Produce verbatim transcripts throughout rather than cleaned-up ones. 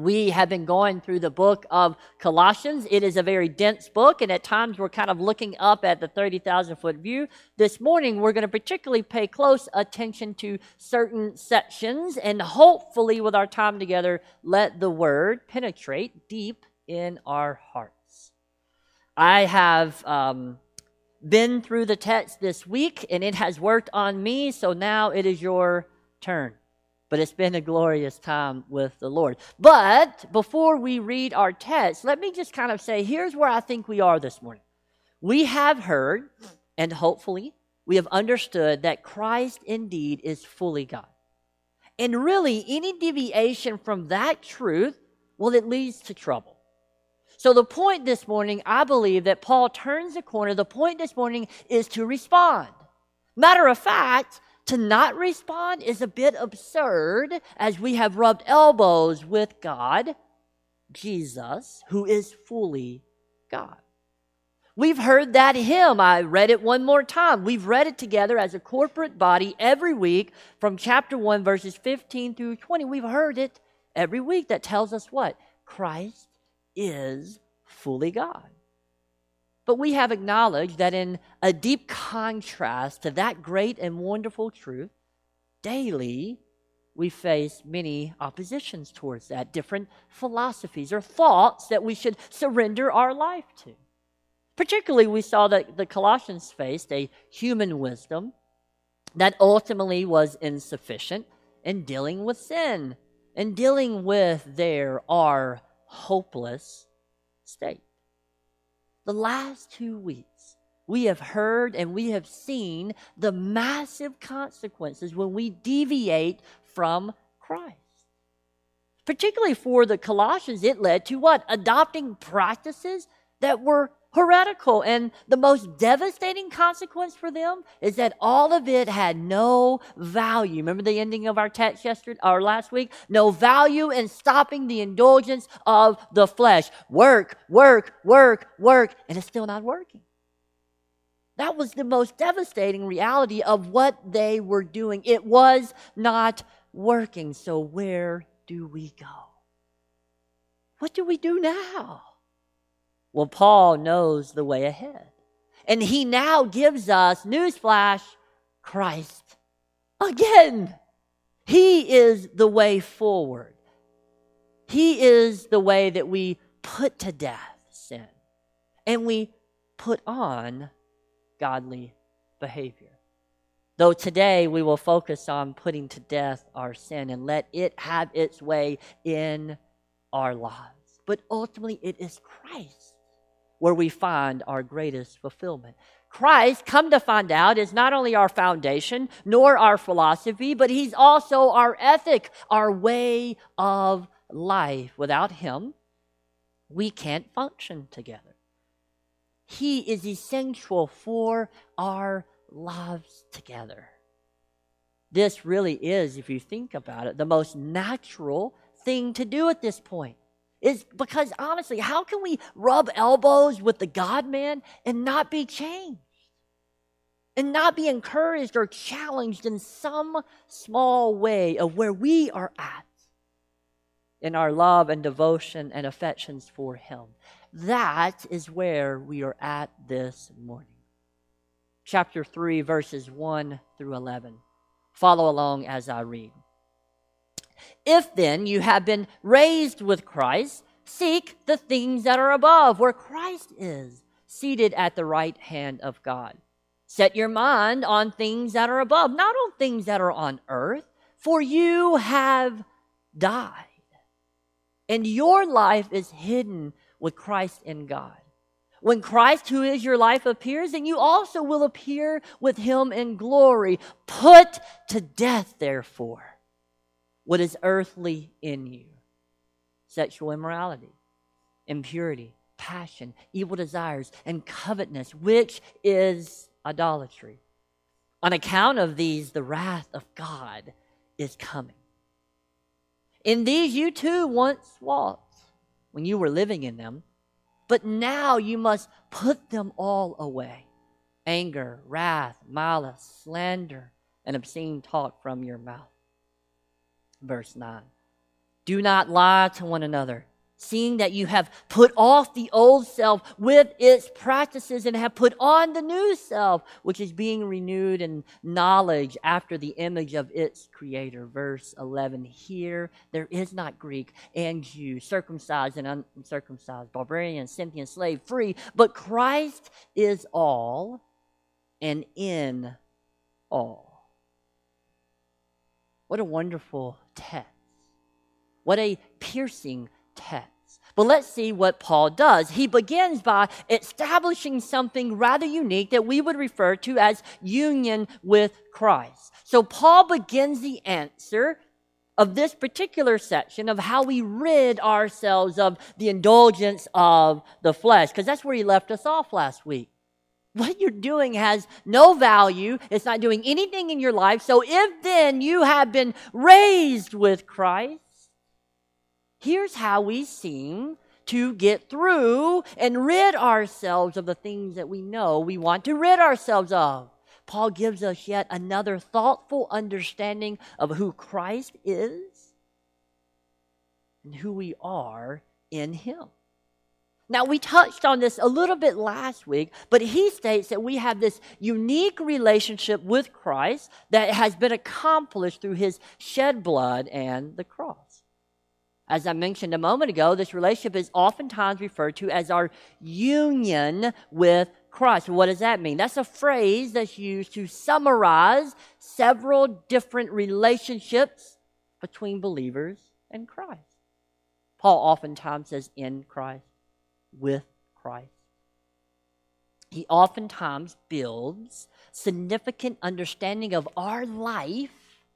We have been going through the book of Colossians. It is a very dense book, and at times we're kind of looking up at the thirty thousand foot view. This morning, we're going to particularly pay close attention to certain sections, and hopefully with our time together, let the word penetrate deep in our hearts. I have um, been through the text this week, and it has worked on me, so now it is your turn. But it's been a glorious time with the Lord. But before we read our text, let me just kind of say, here's where I think we are this morning. We have heard, and hopefully we have understood that Christ indeed is fully God. And really, any deviation from that truth, well, it leads to trouble. So the point this morning, I believe that Paul turns the corner. The point this morning is to respond. Matter of fact, to not respond is a bit absurd, as we have rubbed elbows with God, Jesus, who is fully God. We've heard that hymn. I read it one more time. We've read it together as a corporate body every week from chapter one, verses fifteen through twenty. We've heard it every week. That tells us what? Christ is fully God. But we have acknowledged that in a deep contrast to that great and wonderful truth, daily we face many oppositions towards that, different philosophies or thoughts that we should surrender our life to. Particularly, we saw that the Colossians faced a human wisdom that ultimately was insufficient in dealing with sin and dealing with their our hopeless state. The last two weeks, we have heard and we have seen the massive consequences when we deviate from Christ. Particularly for the Colossians, it led to what? Adopting practices that were heretical. And the most devastating consequence for them is that all of it had no value. Remember the ending of our text yesterday or last week? No value in stopping the indulgence of the flesh. Work, work, work, work, and it's still not working. That was the most devastating reality of what they were doing. It was not working. So where do we go? What do we do now? Well, Paul knows the way ahead. And he now gives us, newsflash, Christ again. He is the way forward. He is the way that we put to death sin. And we put on godly behavior. Though today we will focus on putting to death our sin and let it have its way in our lives. But ultimately it is Christ where we find our greatest fulfillment. Christ, come to find out, is not only our foundation, nor our philosophy, but He's also our ethic, our way of life. Without Him, we can't function together. He is essential for our lives together. This really is, if you think about it, the most natural thing to do at this point. Is because, honestly, how can we rub elbows with the God-man and not be changed? And not be encouraged or challenged in some small way of where we are at in our love and devotion and affections for Him. That is where we are at this morning. Chapter three, verses one through eleven. Follow along as I read. If then you have been raised with Christ, seek the things that are above, where Christ is, seated at the right hand of God. Set your mind on things that are above, not on things that are on earth, for you have died, and your life is hidden with Christ in God. When Christ, who is your life, appears, then you also will appear with Him in glory. Put to death, therefore, what is earthly in you: sexual immorality, impurity, passion, evil desires, and covetousness, which is idolatry. On account of these, the wrath of God is coming. In these you too once walked when you were living in them, but now you must put them all away: anger, wrath, malice, slander, and obscene talk from your mouth. Verse nine. Do not lie to one another, seeing that you have put off the old self with its practices and have put on the new self, which is being renewed in knowledge after the image of its creator. Verse eleven, here there is not Greek and Jew, circumcised and uncircumcised, barbarian, Scythian, slave, free, but Christ is all and in all. What a wonderful text. What a piercing text. But let's see what Paul does. He begins by establishing something rather unique that we would refer to as union with Christ. So Paul begins the answer of this particular section of how we rid ourselves of the indulgence of the flesh, because that's where he left us off last week. What you're doing has no value. It's not doing anything in your life. So if then you have been raised with Christ, here's how we seem to get through and rid ourselves of the things that we know we want to rid ourselves of. Paul gives us yet another thoughtful understanding of who Christ is and who we are in Him. Now, we touched on this a little bit last week, but he states that we have this unique relationship with Christ that has been accomplished through His shed blood and the cross. As I mentioned a moment ago, this relationship is oftentimes referred to as our union with Christ. What does that mean? That's a phrase that's used to summarize several different relationships between believers and Christ. Paul oftentimes says in Christ, with Christ. He oftentimes builds significant understanding of our life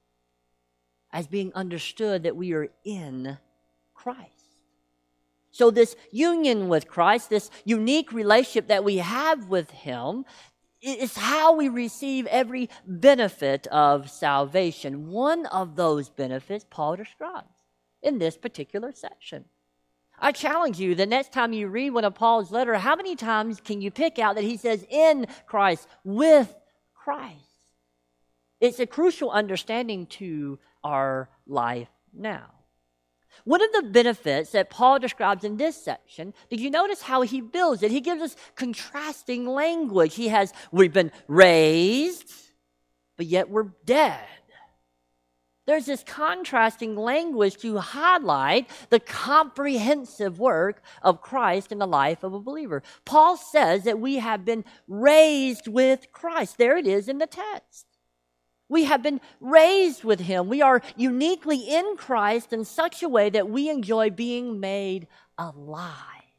as being understood that we are in Christ. So this union with Christ, this unique relationship that we have with Him, is how we receive every benefit of salvation. One of those benefits Paul describes in this particular section. I challenge you, the next time you read one of Paul's letter, how many times can you pick out that he says in Christ, with Christ? It's a crucial understanding to our life now. One of the benefits that Paul describes in this section, did you notice how he builds it? He gives us contrasting language. He has, we've been raised, but yet we're dead. There's this contrasting language to highlight the comprehensive work of Christ in the life of a believer. Paul says that we have been raised with Christ. There it is in the text. We have been raised with Him. We are uniquely in Christ in such a way that we enjoy being made alive.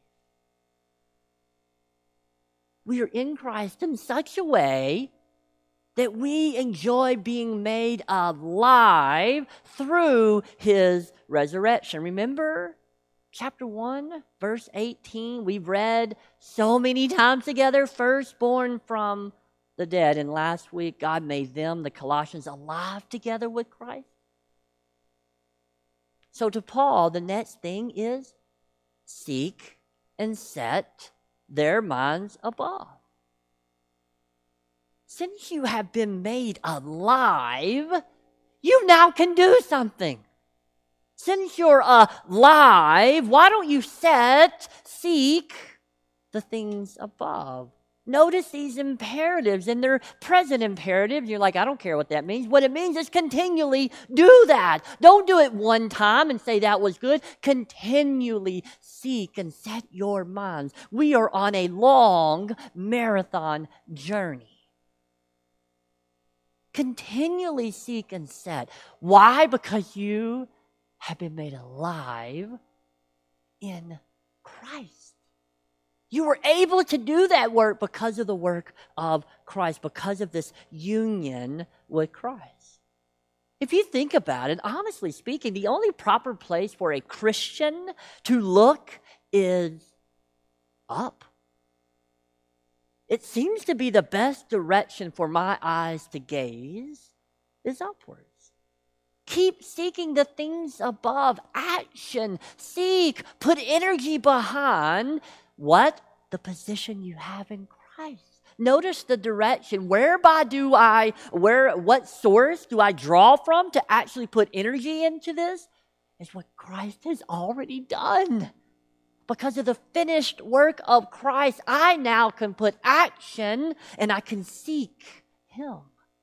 We are in Christ in such a way that we enjoy being made alive through His resurrection. Remember chapter one, verse eighteen? We've read so many times together, firstborn from the dead. And last week, God made them, the Colossians, alive together with Christ. So to Paul, the next thing is seek and set their minds above. Since you have been made alive, you now can do something. Since you're alive, why don't you set, seek the things above? Notice these imperatives, and they're present imperatives. You're like, I don't care what that means. What it means is continually do that. Don't do it one time and say that was good. Continually seek and set your minds. We are on a long marathon journey. Continually seek and set. Why? Because you have been made alive in Christ. You were able to do that work because of the work of Christ, because of this union with Christ. If you think about it, honestly speaking, the only proper place for a Christian to look is up. It seems to be the best direction for my eyes to gaze is upwards. Keep seeking the things above. Action. Seek. Put energy behind what? The position you have in Christ. Notice the direction. Whereby do I, where, what source do I draw from to actually put energy into this? is what Christ has already done. Because of the finished work of Christ, I now can put action and I can seek Him.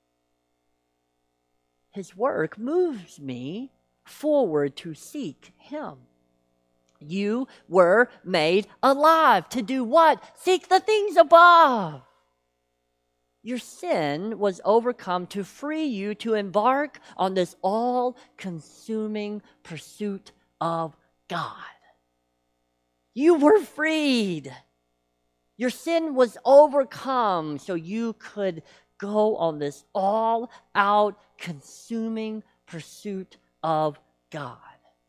His work moves me forward to seek Him. You were made alive to do what? Seek the things above. Your sin was overcome to free you to embark on this all-consuming pursuit of God. You were freed. Your sin was overcome so you could go on this all-out consuming pursuit of God.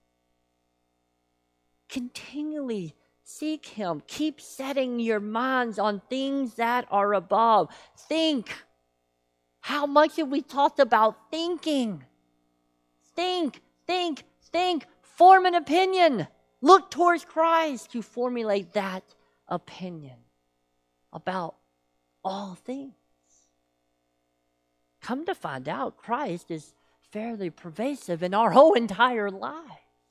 Continually seek Him. Keep setting your minds on things that are above. Think. How much have we talked about thinking? Think, think, think. Form an opinion. Look towards Christ to formulate that opinion about all things. Come to find out, Christ is fairly pervasive in our whole entire lives.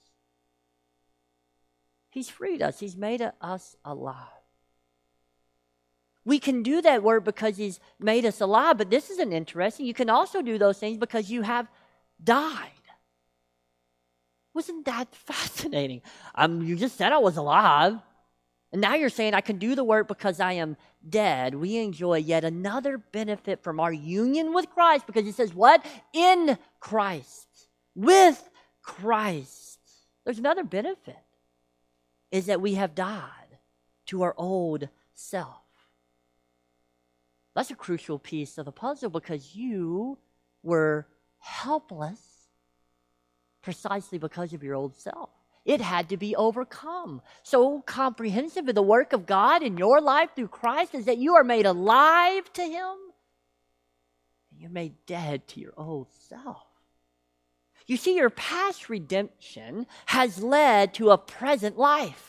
He's freed us. He's made us alive. We can do that work because He's made us alive, but this isn't interesting. You can also do those things because you have died. Wasn't that fascinating? Um, you just said I was alive, and now you're saying I can do the work because I am dead. We enjoy yet another benefit from our union with Christ because He says what? In Christ. With Christ. There's another benefit. Is that we have died to our old self. That's a crucial piece of the puzzle because you were helpless precisely because of your old self. It had to be overcome. So comprehensive of the work of God in your life through Christ is that you are made alive to Him and you're made dead to your old self. You see, your past redemption has led to a present life.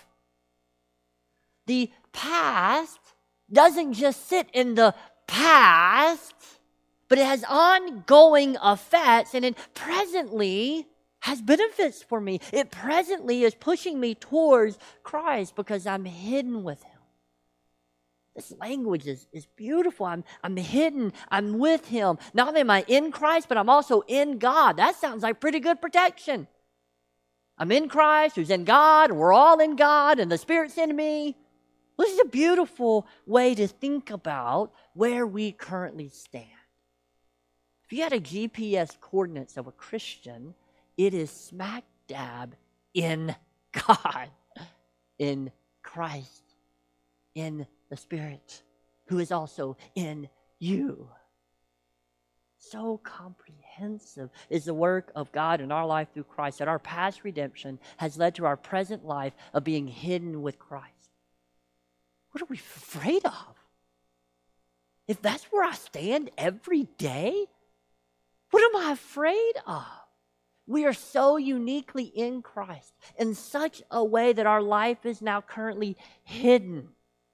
The past doesn't just sit in the past, but it has ongoing effects, and it presently has benefits for me. It presently is pushing me towards Christ because I'm hidden with Him. This language is, is beautiful. I'm, I'm hidden. I'm with Him. Not only am I in Christ, but I'm also in God. That sounds like pretty good protection. I'm in Christ, who's in God, and we're all in God, and the Spirit's in me. This is a beautiful way to think about where we currently stand. If you had a G P S coordinates of a Christian, it is smack dab in God, in Christ, in the Spirit, who is also in you. So comprehensive is the work of God in our life through Christ that our past redemption has led to our present life of being hidden with Christ. What are we afraid of? If that's where I stand every day, what am I afraid of? We are so uniquely in Christ in such a way that our life is now currently hidden.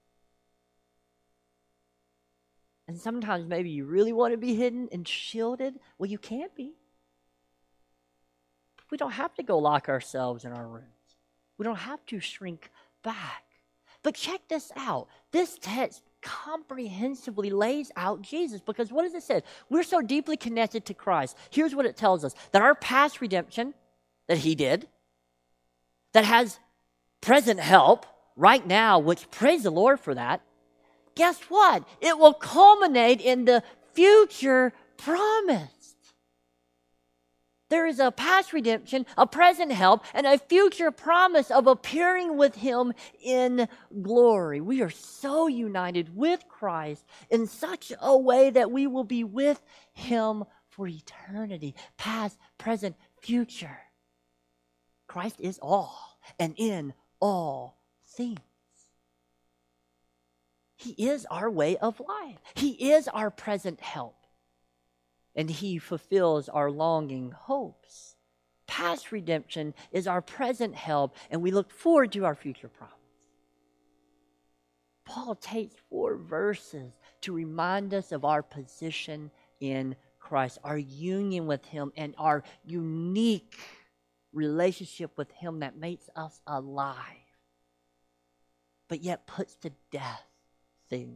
And sometimes maybe you really want to be hidden and shielded. Well, you can't be. We don't have to go lock ourselves in our rooms. We don't have to shrink back. But check this out. This text comprehensively lays out Jesus because what does it say? We're so deeply connected to Christ. Here's what it tells us. That our past redemption that He did, that has present help right now, which praise the Lord for that, guess what? It will culminate in the future promised. There is a past redemption, a present help, and a future promise of appearing with Him in glory. We are so united with Christ in such a way that we will be with Him for eternity, past, present, future. Christ is all and in all things. He is our way of life. He is our present help. And He fulfills our longing hopes. Past redemption is our present help, and we look forward to our future promise. Paul takes four verses to remind us of our position in Christ, our union with Him, and our unique relationship with him that makes us alive, but yet puts to death things.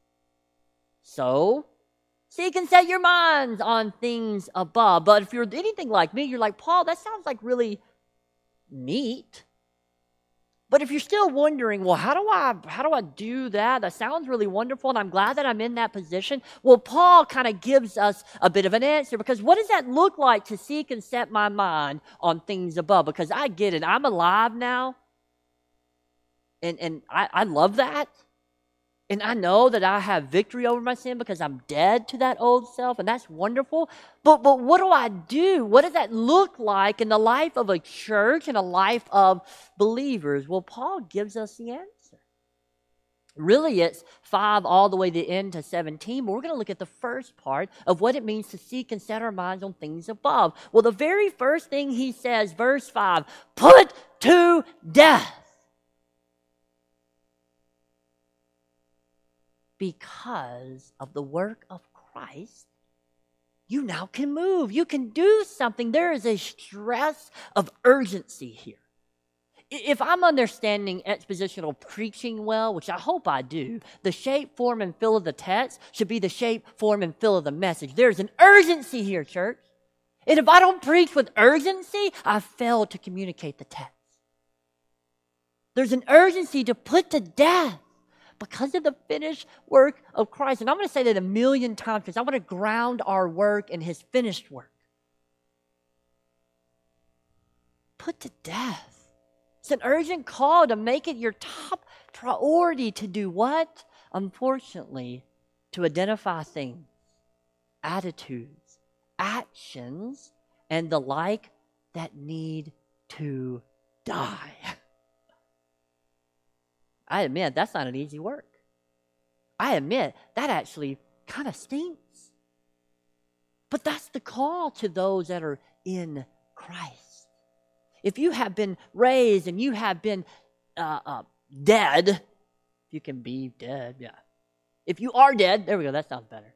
So, seek and set your minds on things above. But if you're anything like me, you're like, Paul, that sounds like really neat. But if you're still wondering, well, how do I how do I do that? That sounds really wonderful, and I'm glad that I'm in that position. Well, Paul kind of gives us a bit of an answer, because what does that look like to seek and set my mind on things above? Because I get it. I'm alive now, and, and I, I love that. And I know that I have victory over my sin because I'm dead to that old self, and that's wonderful. But but what do I do? What does that look like in the life of a church and a life of believers? Well, Paul gives us the answer. Really, it's five all the way to the end to seventeen, but we're going to look at the first part of what it means to seek and set our minds on things above. Well, the very first thing he says, verse five, put to death. Because of the work of Christ, you now can move. You can do something. There is a stress of urgency here. If I'm understanding expositional preaching well, which I hope I do, the shape, form, and fill of the text should be the shape, form, and fill of the message. There's an urgency here, church. And if I don't preach with urgency, I fail to communicate the text. There's an urgency to put to death because of the finished work of Christ. And I'm going to say that a million times because I want to ground our work in his finished work. Put to death. It's an urgent call to make it your top priority to do what? Unfortunately, to identify things, attitudes, actions, and the like that need to die. I admit that's not an easy work. I admit that actually kind of stinks. But that's the call to those that are in Christ. If you have been raised and you have been uh, uh, dead, if you can be dead, yeah. If you are dead, there we go, that sounds better.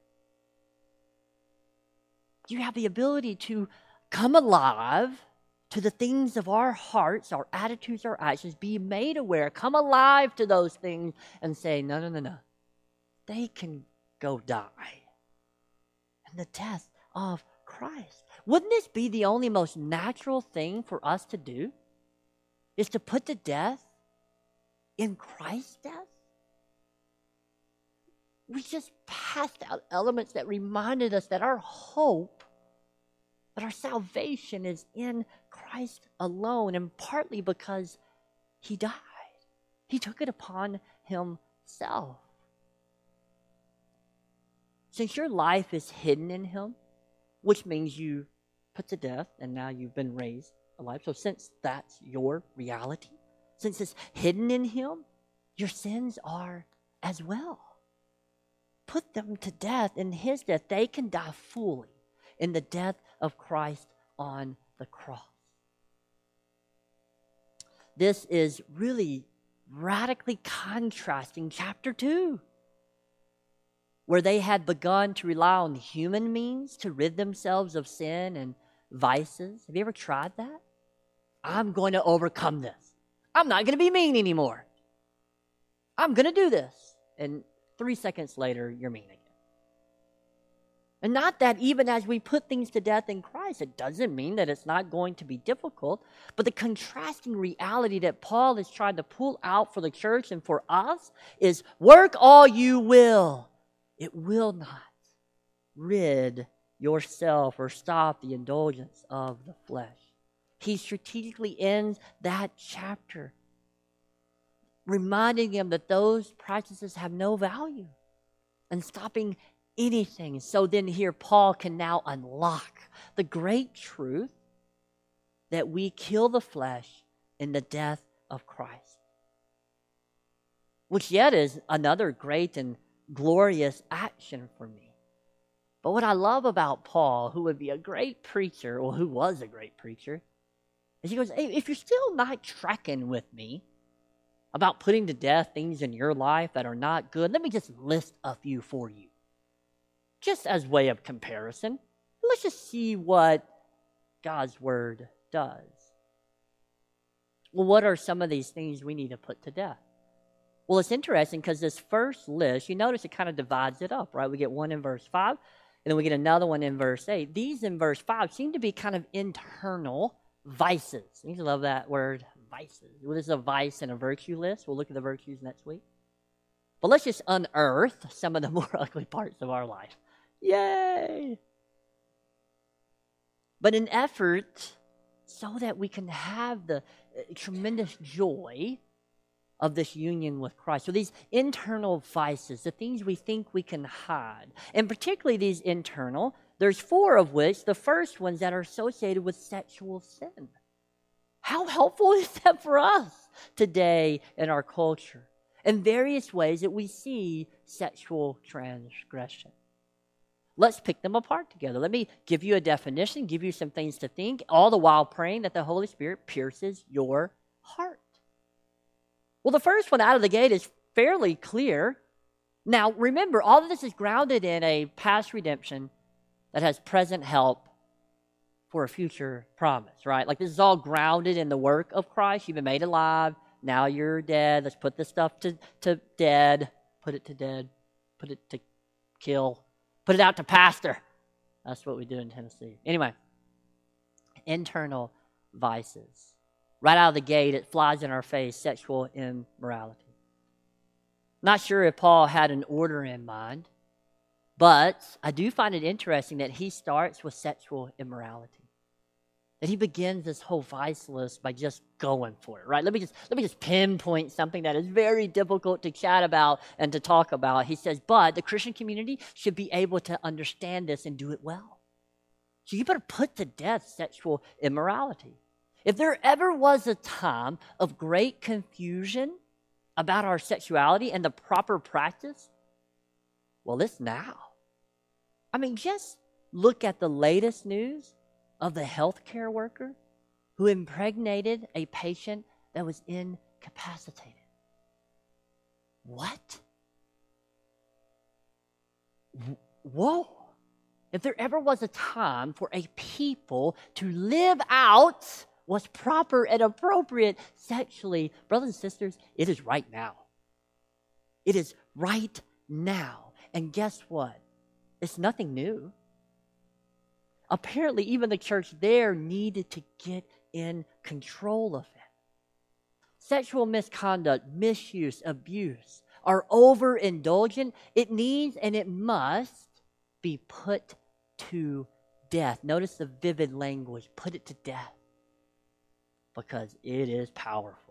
You have the ability to come alive to the things of our hearts, our attitudes, our actions, be made aware, come alive to those things and say, no, no, no, no. They can go die. And the death of Christ. Wouldn't this be the only most natural thing for us to do? Is to put to death in Christ's death? We just passed out elements that reminded us that our hope, that our salvation is in Christ alone, and partly because he died. He took it upon himself. Since your life is hidden in him, which means you put to death and now you've been raised alive. So since that's your reality, since it's hidden in him, your sins are as well. Put them to death in his death. They can die fully in the death of Christ on the cross. This is really radically contrasting chapter two, where they had begun to rely on human means to rid themselves of sin and vices. Have you ever tried that? I'm going to overcome this. I'm not going to be mean anymore. I'm going to do this. And three seconds later, you're mean again. And not that even as we put things to death in Christ, it doesn't mean that it's not going to be difficult, but the contrasting reality that Paul is trying to pull out for the church and for us is work all you will. It will not rid yourself or stop the indulgence of the flesh. He strategically ends that chapter reminding them that those practices have no value and stopping anything. So then here Paul can now unlock the great truth that we kill the flesh in the death of Christ, which yet is another great and glorious action for me. But what I love about Paul, who would be a great preacher, or who was a great preacher, is he goes, hey, if you're still not tracking with me about putting to death things in your life that are not good, let me just list a few for you. Just as way of comparison, let's just see what God's word does. Well, what are some of these things we need to put to death? Well, it's interesting because this first list, you notice it kind of divides it up, right? We get one in verse five, and then we get another one in verse eight. These in verse five seem to be kind of internal vices. You love that word, vices. Well, this is a vice and a virtue list. We'll look at the virtues next week. But let's just unearth some of the more ugly parts of our life. Yay! But in effort so that we can have the uh, tremendous joy of this union with Christ. So these internal vices, the things we think we can hide, and particularly these internal, there's four of which, the first ones that are associated with sexual sin. How helpful is that for us today in our culture? In various ways that we see sexual transgression. Let's pick them apart together. Let me give you a definition, give you some things to think, all the while praying that the Holy Spirit pierces your heart. Well, the first one out of the gate is fairly clear. Now, remember, all of this is grounded in a past redemption that has present help for a future promise, right? Like this is all grounded in the work of Christ. You've been made alive. Now you're dead. Let's put this stuff to, to dead. Put it to dead. Put it to kill. Put it out to pastor. That's what we do in Tennessee. Anyway, internal vices. Right out of the gate, it flies in our face, sexual immorality. Not sure if Paul had an order in mind, but I do find it interesting that he starts with sexual immorality. That he begins this whole vice list by just going for it, right? Let me just let me just pinpoint something that is very difficult to chat about and to talk about. He says, but the Christian community should be able to understand this and do it well. So you better put to death sexual immorality. If there ever was a time of great confusion about our sexuality and the proper practice, well, it's now. I mean, just look at the latest news of the healthcare worker who impregnated a patient that was incapacitated. What? Whoa. If there ever was a time for a people to live out what's proper and appropriate sexually, brothers and sisters, it is right now. It is right now. And guess what? It's nothing new. Apparently, even the church there needed to get in control of it. Sexual misconduct, misuse, abuse are overindulgent. It needs and it must be put to death. Notice the vivid language. Put it to death. Because it is powerful.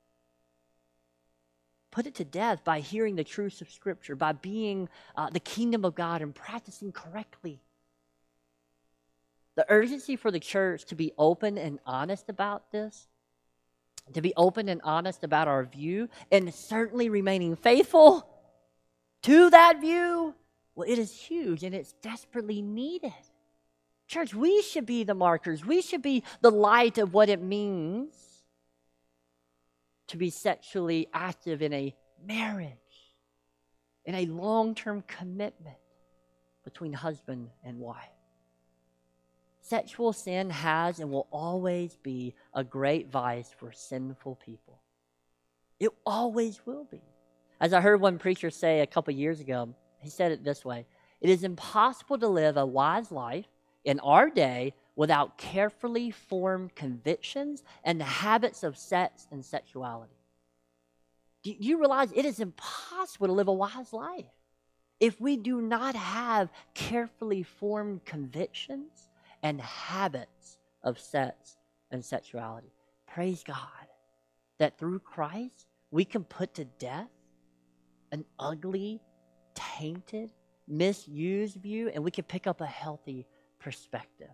Put it to death by hearing the truths of Scripture, by being uh, the kingdom of God and practicing correctly. The urgency for the church to be open and honest about this, to be open and honest about our view, and certainly remaining faithful to that view, well, it is huge and it's desperately needed. Church, we should be the markers. We should be the light of what it means to be sexually active in a marriage, in a long-term commitment between husband and wife. Sexual sin has and will always be a great vice for sinful people. It always will be. As I heard one preacher say a couple years ago, he said it this way: it is impossible to live a wise life in our day without carefully formed convictions and the habits of sex and sexuality. Do you realize it is impossible to live a wise life if we do not have carefully formed convictions and habits of sex and sexuality? Praise God that through Christ we can put to death an ugly, tainted, misused view, and we can pick up a healthy perspective.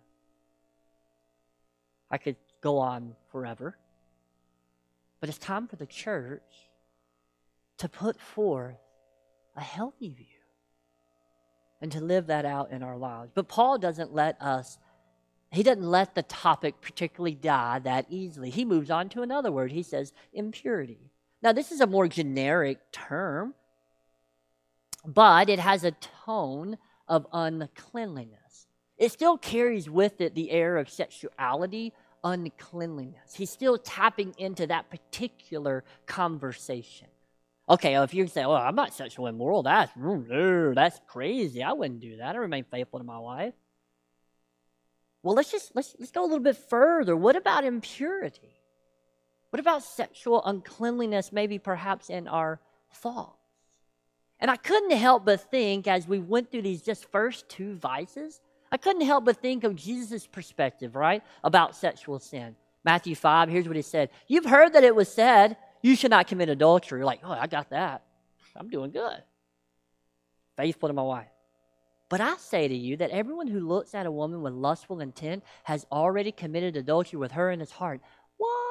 I could go on forever, but it's time for the church to put forth a healthy view and to live that out in our lives. But Paul doesn't let us, he doesn't let the topic particularly die that easily. He moves on to another word. He says impurity. Now, this is a more generic term, but it has a tone of uncleanliness. It still carries with it the air of sexuality uncleanliness. He's still tapping into that particular conversation. Okay, if you say, "Oh, I'm not sexually immoral," that's that's crazy. I wouldn't do that. I remain faithful to my wife. Well, let's just let's let's go a little bit further. What about impurity? What about sexual uncleanliness, maybe perhaps in our thoughts? And I couldn't help but think, as we went through these just first two vices, I couldn't help but think of Jesus' perspective, right, about sexual sin. Matthew five, here's what he said. You've heard that it was said, you should not commit adultery. You're like, oh, I got that. I'm doing good. Faithful to my wife. But I say to you that everyone who looks at a woman with lustful intent has already committed adultery with her in his heart. What?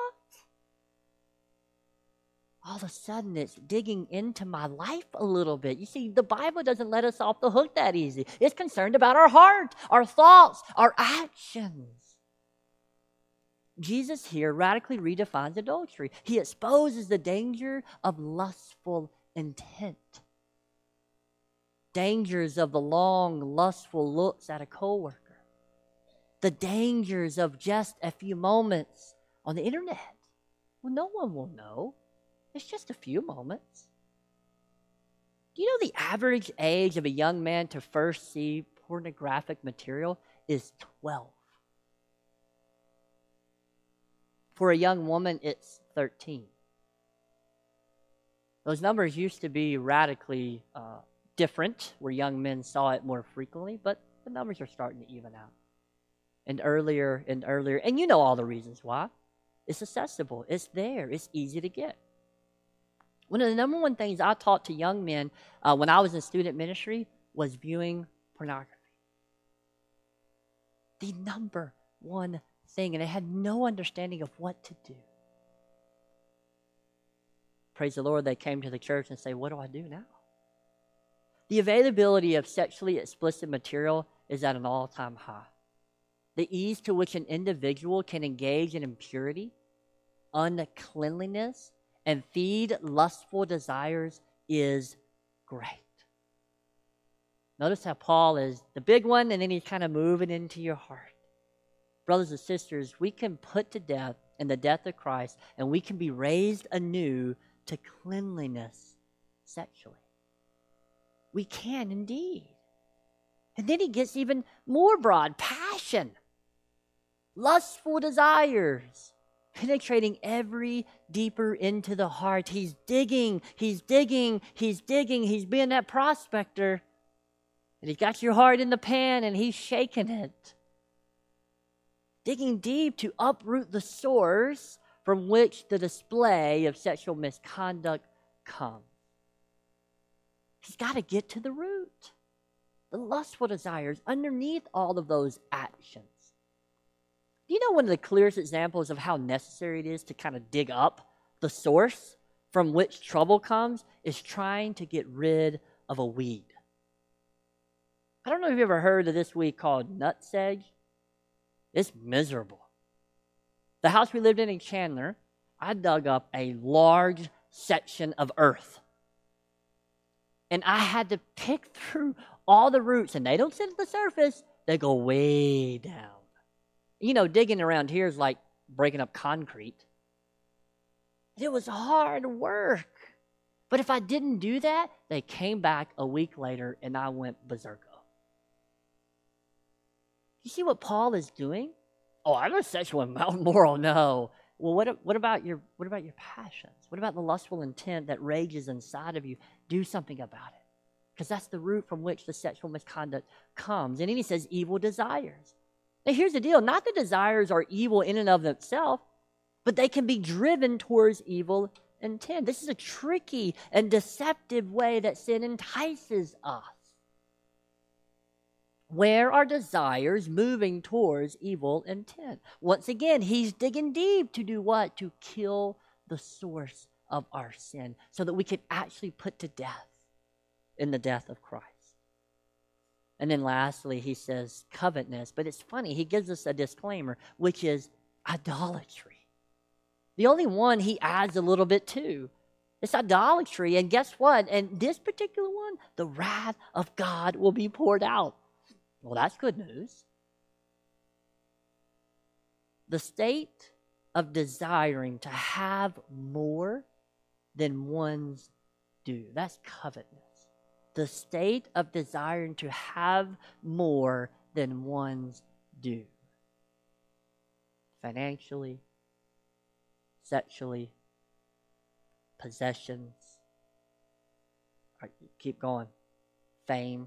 All of a sudden, it's digging into my life a little bit. You see, the Bible doesn't let us off the hook that easy. It's concerned about our heart, our thoughts, our actions. Jesus here radically redefines adultery. He exposes the danger of lustful intent. Dangers of the long, lustful looks at a coworker. The dangers of just a few moments on the internet. Well, no one will know. It's just a few moments. Do you know the average age of a young man to first see pornographic material is twelve? For a young woman, it's thirteen. Those numbers used to be radically uh, different, where young men saw it more frequently, but the numbers are starting to even out. And earlier and earlier, and you know all the reasons why. It's accessible. It's there. It's easy to get. One of the number one things I taught to young men uh, when I was in student ministry was viewing pornography. The number one thing, and they had no understanding of what to do. Praise the Lord, they came to the church and say, what do I do now? The availability of sexually explicit material is at an all-time high. The ease to which an individual can engage in impurity, uncleanliness, and feed lustful desires is great. Notice how Paul is the big one, and then he's kind of moving into your heart. Brothers and sisters, we can put to death in the death of Christ, and we can be raised anew to cleanliness sexually. We can indeed. And then he gets even more broad. Passion. Lustful desires. Penetrating every deeper into the heart. He's digging, he's digging, he's digging. He's being that prospector. And he's got your heart in the pan and he's shaking it. Digging deep to uproot the source from which the display of sexual misconduct comes. He's got to get to the root. The lustful desires underneath all of those actions. Do you know one of the clearest examples of how necessary it is to kind of dig up the source from which trouble comes is trying to get rid of a weed? I don't know if you've ever heard of this weed called nutsedge. It's miserable. The house we lived in in Chandler, I dug up a large section of earth. And I had to pick through all the roots, and they don't sit at the surface. They go way down. You know, digging around here is like breaking up concrete. It was hard work. But if I didn't do that, they came back a week later and I went berserko. You see what Paul is doing? Oh, I'm not sexual and immoral. No. Well, what, what about your what about your passions? What about the lustful intent that rages inside of you? Do something about it. Because that's the root from which the sexual misconduct comes. And then he says evil desires. Now, here's the deal. Not that desires are evil in and of themselves, but they can be driven towards evil intent. This is a tricky and deceptive way that sin entices us. Where are desires moving towards evil intent? Once again, he's digging deep to do what? To kill the source of our sin so that we can actually put to death in the death of Christ. And then lastly, he says covetousness. But it's funny, he gives us a disclaimer, which is idolatry. The only one he adds a little bit to. It's idolatry. And guess what? And this particular one, the wrath of God will be poured out. Well, that's good news. The state of desiring to have more than one's due. That's covetousness. The state of desiring to have more than one's due. Financially, sexually, possessions. All right, keep going. Fame.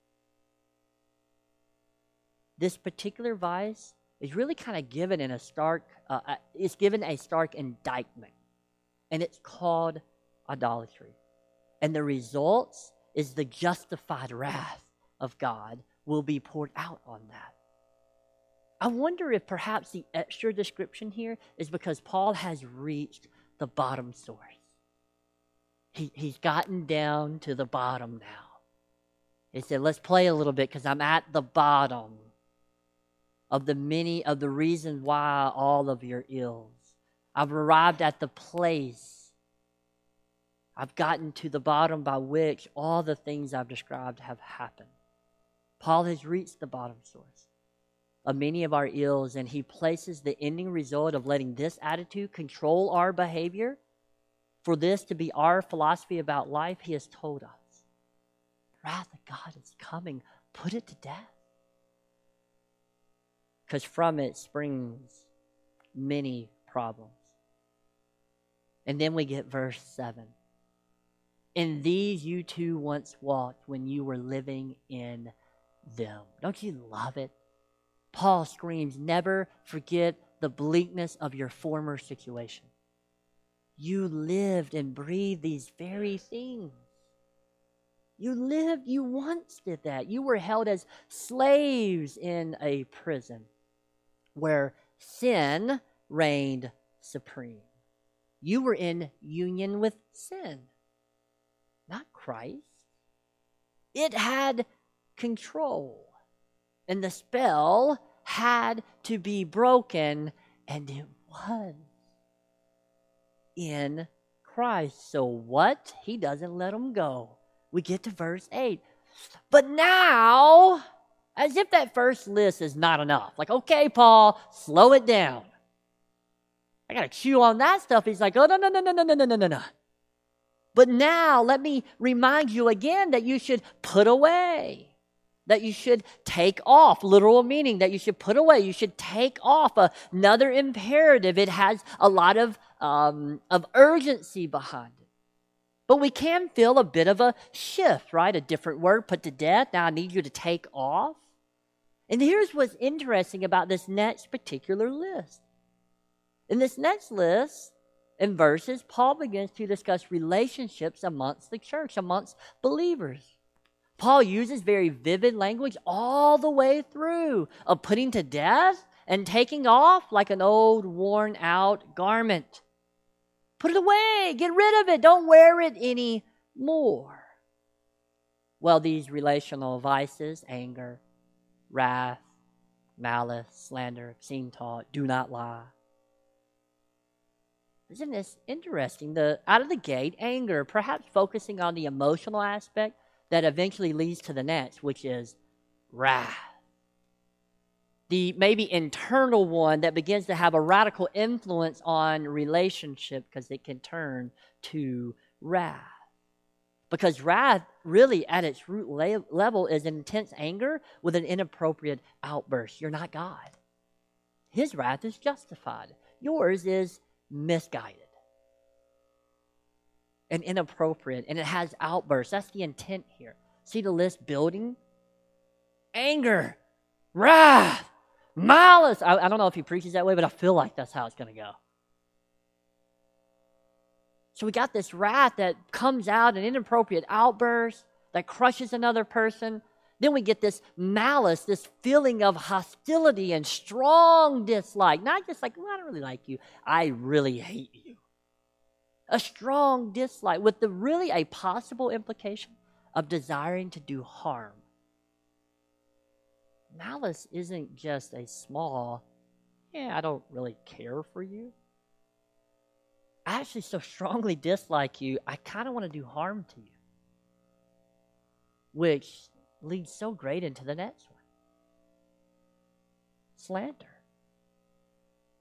This particular vice is really kind of given in a stark, uh, it's given a stark indictment. And it's called idolatry. And the results is the justified wrath of God will be poured out on that. I wonder if perhaps the extra description here is because Paul has reached the bottom source. He, he's gotten down to the bottom now. He said, let's play a little bit because I'm at the bottom of the many of the reasons why all of your ills. I've arrived at the place. I've gotten to the bottom by which all the things I've described have happened. Paul has reached the bottom source of many of our ills, and he places the ending result of letting this attitude control our behavior. For this to be our philosophy about life, he has told us, the wrath of God is coming. Put it to death. Because from it springs many problems. And then we get verse seven. In these you too once walked when you were living in them. Don't you love it? Paul screams, never forget the bleakness of your former situation. You lived and breathed these very things. You lived, you once did that. You were held as slaves in a prison where sin reigned supreme. You were in union with sin, not Christ. It had control, and the spell had to be broken, and it was in Christ. So what? He doesn't let them go. We get to verse eight. But now, as if that first list is not enough. Like, okay, Paul, slow it down. I got to chew on that stuff. He's like, oh, no, no, no, no, no, no, no, no, no. But now, let me remind you again that you should put away. That you should take off, literal meaning that you should put away. You should take off. Another imperative. It has a lot of, um, of urgency behind it. But we can feel a bit of a shift, right? A different word, put to death. Now I need you to take off. And here's what's interesting about this next particular list. In this next list, in verses, Paul begins to discuss relationships amongst the church, amongst believers. Paul uses very vivid language all the way through of putting to death and taking off like an old worn out garment. Put it away. Get rid of it. Don't wear it anymore. Well, these relational vices, anger, wrath, malice, slander, obscene talk, do not lie. Isn't this interesting? The out of the gate, anger, perhaps focusing on the emotional aspect that eventually leads to the next, which is wrath. The maybe internal one that begins to have a radical influence on relationship because it can turn to wrath. Because wrath really at its root la- level is intense anger with an inappropriate outburst. You're not God. His wrath is justified. Yours is misguided and inappropriate, and it has outbursts. That's the intent here. See the list building? Anger, wrath, malice. I, I don't know if he preaches that way, but I feel like that's how it's going to go. So we got this wrath that comes out, an inappropriate outburst that crushes another person. Then we get this malice, this feeling of hostility and strong dislike. Not just like, well, I don't really like you. I really hate you. A strong dislike with the really a possible implication of desiring to do harm. Malice isn't just a small, yeah, I don't really care for you. I actually so strongly dislike you, I kind of want to do harm to you. Which leads so great into the next one. Slander.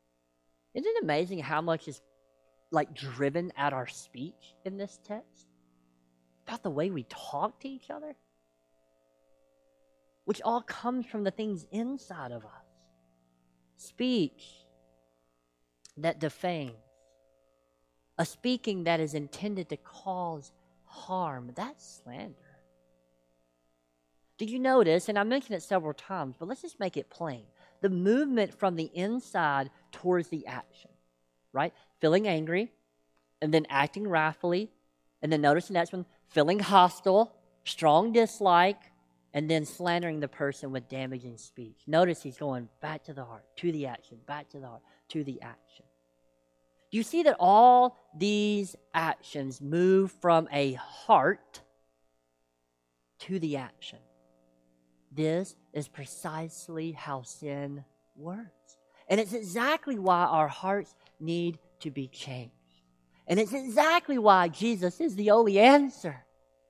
Isn't it amazing how much is like driven at our speech in this text? About the way we talk to each other? Which all comes from the things inside of us. Speech that defames. A speaking that is intended to cause harm. That's slander. Did you notice, and I mentioned it several times, but let's just make it plain. The movement from the inside towards the action, right? Feeling angry, and then acting wrathfully, and then notice the next one, feeling hostile, strong dislike, and then slandering the person with damaging speech. Notice he's going back to the heart, to the action, back to the heart, to the action. Do you see that all these actions move from a heart to the action? This is precisely how sin works. And it's exactly why our hearts need to be changed. And it's exactly why Jesus is the only answer.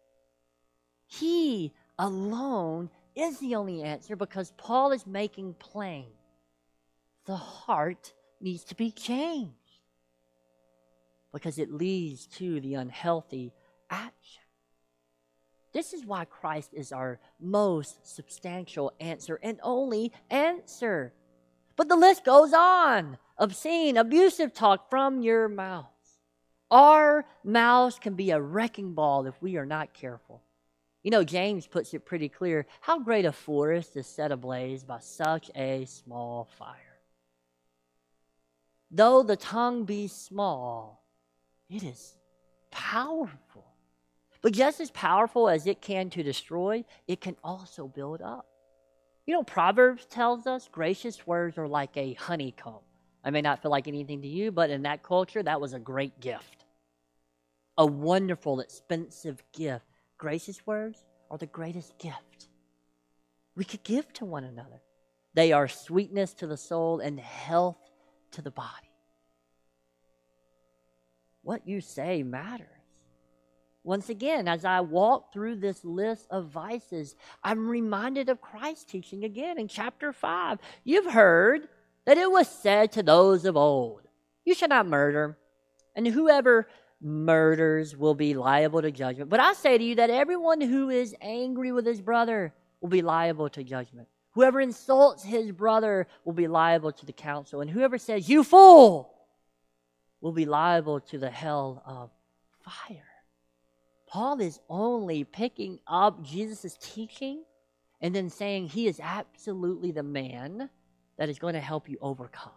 He alone is the only answer because Paul is making plain the heart needs to be changed because it leads to the unhealthy action. This is why Christ is our most substantial answer and only answer. But the list goes on. Obscene, abusive talk from your mouth. Our mouths can be a wrecking ball if we are not careful. You know, James puts it pretty clear. How great a forest is set ablaze by such a small fire. Though the tongue be small, it is powerful. But just as powerful as it can to destroy, it can also build up. You know, Proverbs tells us gracious words are like a honeycomb. I may not feel like anything to you, but in that culture, that was a great gift. A wonderful, expensive gift. Gracious words are the greatest gift we could give to one another. They are sweetness to the soul and health to the body. What you say matters. Once again, as I walk through this list of vices, I'm reminded of Christ's teaching again in chapter five. You've heard that it was said to those of old, you shall not murder, and whoever murders will be liable to judgment. But I say to you that everyone who is angry with his brother will be liable to judgment. Whoever insults his brother will be liable to the council, and whoever says, you fool, will be liable to the hell of fire. Paul is only picking up Jesus' teaching and then saying he is absolutely the man that is going to help you overcome.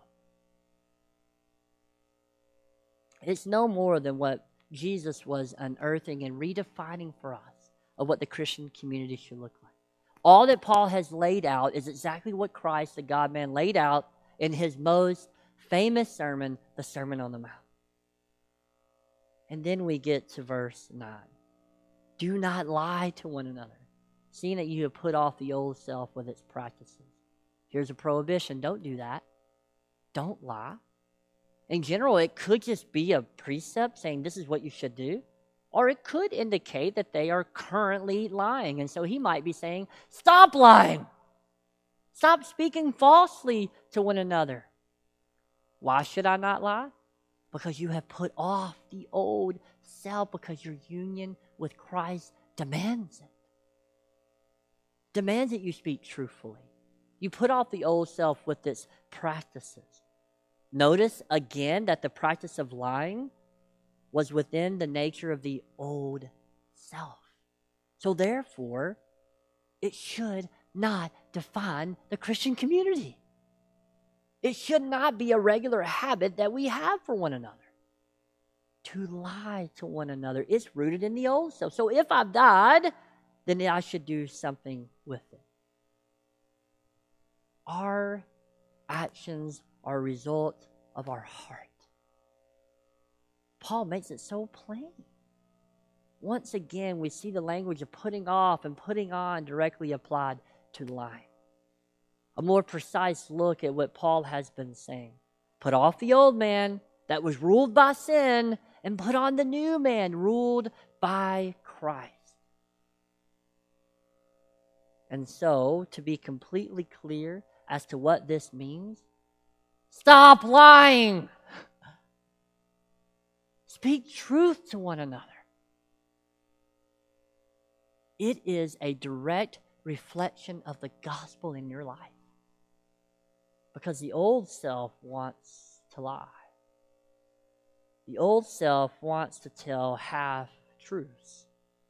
It's no more than what Jesus was unearthing and redefining for us of what the Christian community should look like. All that Paul has laid out is exactly what Christ, the God-man, laid out in his most famous sermon, the Sermon on the Mount. And then we get to verse nine. Do not lie to one another, seeing that you have put off the old self with its practices. Here's a prohibition. Don't do that. Don't lie. In general, it could just be a precept saying this is what you should do, or it could indicate that they are currently lying. And so he might be saying, stop lying. Stop speaking falsely to one another. Why should I not lie? Because you have put off the old self, because your union with Christ demands it. Demands that you speak truthfully. You put off the old self with its practices. Notice again that the practice of lying was within the nature of the old self. So therefore, it should not define the Christian community. It should not be a regular habit that we have for one another. To lie to one another is rooted in the old self. So if I've died, then I should do something with it. Our actions are a result of our heart. Paul makes it so plain. Once again, we see the language of putting off and putting on directly applied to lying. A more precise look at what Paul has been saying. Put off the old man that was ruled by sin and put on the new man ruled by Christ. And so, to be completely clear as to what this means, Stop lying. Speak truth to one another. It is a direct reflection of the gospel in your life. Because the old self wants to lie. The old self wants to tell half-truths.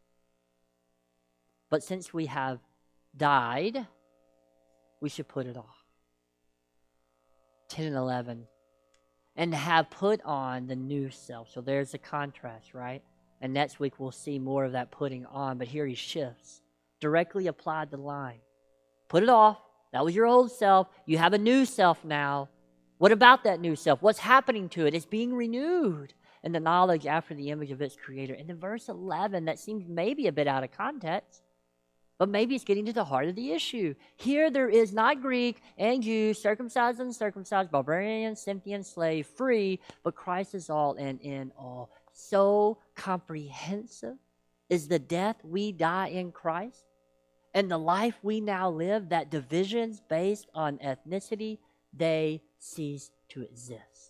But since we have died, we should put it off. ten and eleven. And have put on the new self. So there's a contrast, right? And next week we'll see more of that putting on. But here he shifts. Directly applied the line. Put it off. That was your old self. You have a new self now. What about that new self? What's happening to it? It's being renewed in the knowledge after the image of its creator. And then verse eleven, that seems maybe a bit out of context. But maybe it's getting to the heart of the issue. Here there is not Greek and Jew, circumcised and uncircumcised, barbarian, Scythian, slave, free, but Christ is all and in all. So comprehensive is the death we die in Christ and the life we now live that divisions based on ethnicity, they cease to exist.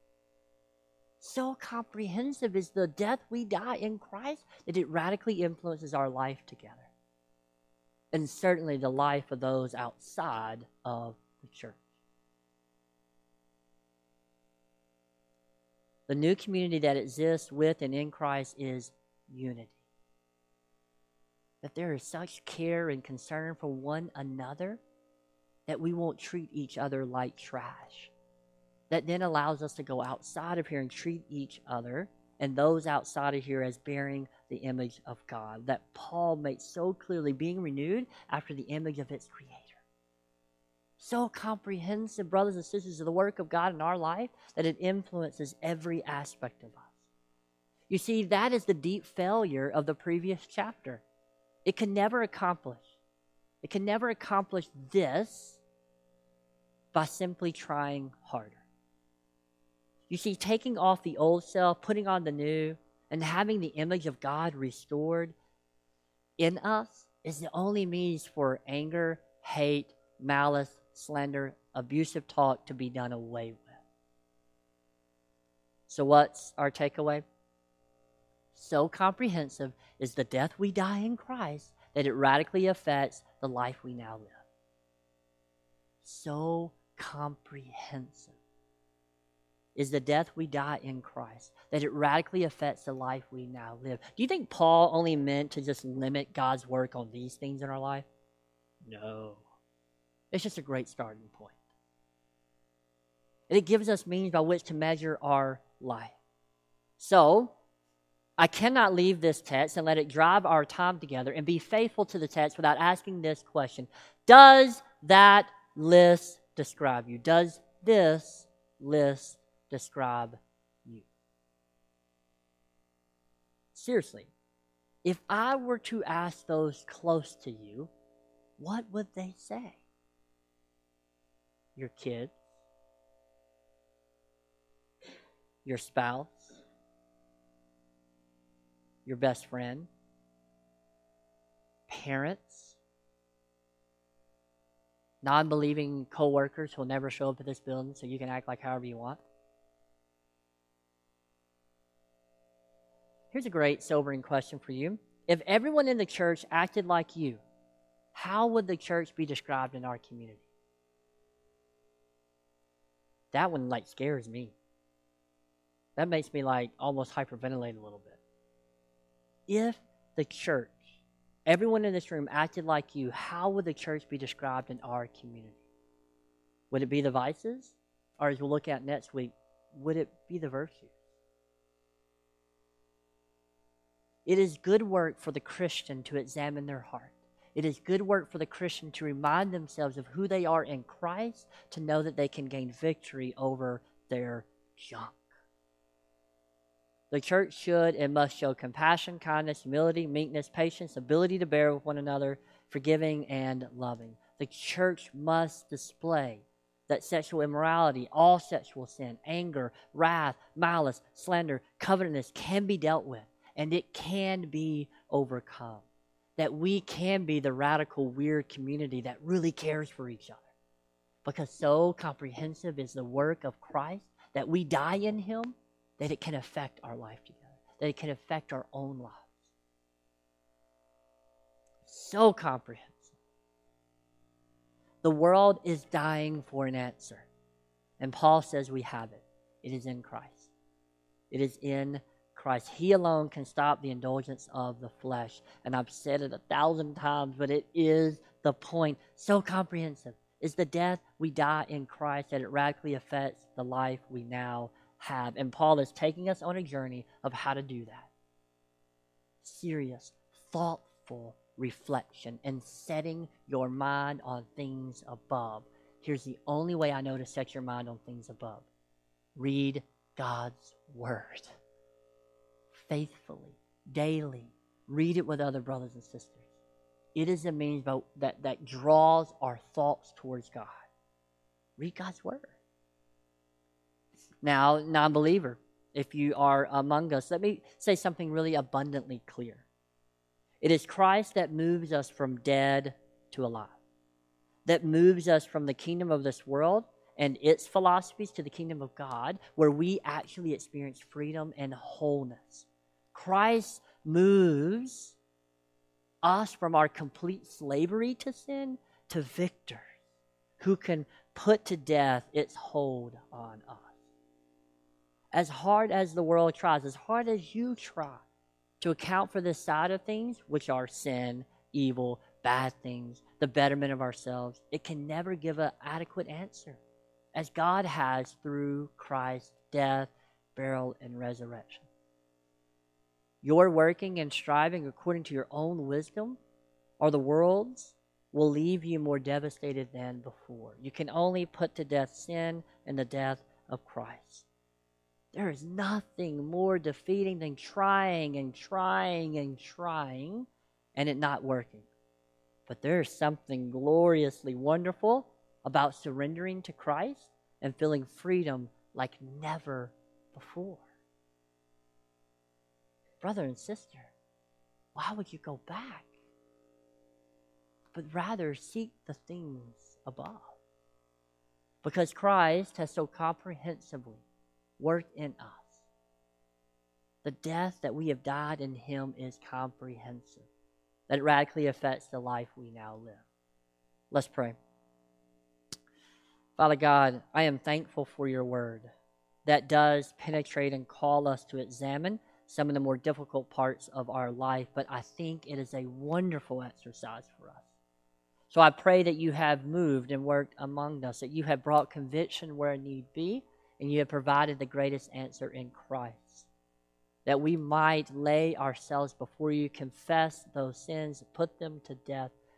So comprehensive is the death we die in Christ that it radically influences our life together. And certainly the life of those outside of the church. The new community that exists with and in Christ is unity. That there is such care and concern for one another that we won't treat each other like trash. That then allows us to go outside of here and treat each other and those outside of here as bearing the image of God. That Paul makes so clearly, being renewed after the image of its creator. So comprehensive, brothers and sisters, of the work of God in our life that it influences every aspect of us. You see, that is the deep failure of the previous chapter. It can never accomplish. It can never accomplish this by simply trying harder. You see, taking off the old self, putting on the new, and having the image of God restored in us is the only means for anger, hate, malice, slander, abusive talk to be done away with. So what's our takeaway? So comprehensive is the death we die in Christ that it radically affects the life we now live. So comprehensive is the death we die in Christ, that it radically affects the life we now live. Do you think Paul only meant to just limit God's work on these things in our life? No. It's just a great starting point. And it gives us means by which to measure our life. So, I cannot leave this text and let it drive our time together and be faithful to the text without asking this question. Does that list describe you? Does this list describe you? Seriously, if I were to ask those close to you, what would they say? Your kids? Your spouse? Your best friend? Parents? Non-believing co-workers who'll never show up at this building so you can act like however you want? Here's a great sobering question for you. If everyone in the church acted like you, how would the church be described in our community? That one like scares me. That makes me like almost hyperventilate a little bit. If the church, everyone in this room acted like you, how would the church be described in our community? Would it be the vices? Or as we'll look at next week, would it be the virtues? It is good work for the Christian to examine their heart. It is good work for the Christian to remind themselves of who they are in Christ, to know that they can gain victory over their junk. The church should and must show compassion, kindness, humility, meekness, patience, ability to bear with one another, forgiving and loving. The church must display that sexual immorality, all sexual sin, anger, wrath, malice, slander, covetousness can be dealt with, and it can be overcome. That we can be the radical, weird community that really cares for each other. Because so comprehensive is the work of Christ that we die in him, that it can affect our life together, that it can affect our own lives. So comprehensive. The world is dying for an answer. And Paul says we have it. It is in Christ. It is in Christ. He alone can stop the indulgence of the flesh. And I've said it a thousand times, but it is the point. So comprehensive is the death we die in Christ that it radically affects the life we now have. And Paul is taking us on a journey of how to do that. Serious, thoughtful reflection and setting your mind on things above. Here's the only way I know to set your mind on things above. Read God's Word. Faithfully, daily. Read it with other brothers and sisters. It is a means by, that, that draws our thoughts towards God. Read God's Word. Now, non-believer, if you are among us, let me say something really abundantly clear. It is Christ that moves us from dead to alive, that moves us from the kingdom of this world and its philosophies to the kingdom of God, where we actually experience freedom and wholeness. Christ moves us from our complete slavery to sin to victors who can put to death its hold on us. As hard as the world tries, as hard as you try to account for this side of things, which are sin, evil, bad things, the betterment of ourselves, it can never give an adequate answer, as God has through Christ's death, burial, and resurrection. Your working and striving according to your own wisdom or the world's will leave you more devastated than before. You can only put to death sin and the death of Christ. There is nothing more defeating than trying and trying and trying and it not working. But there is something gloriously wonderful about surrendering to Christ and feeling freedom like never before. Brother and sister, why would you go back? But rather seek the things above. Because Christ has so comprehensively worked in us. The death that we have died in him is comprehensive, that it radically affects the life we now live. Let's pray. Father God, I am thankful for your word that does penetrate and call us to examine some of the more difficult parts of our life, but I think it is a wonderful exercise for us. So I pray that you have moved and worked among us, that you have brought conviction where need be, and you have provided the greatest answer in Christ, that we might lay ourselves before you, confess those sins, put them to death,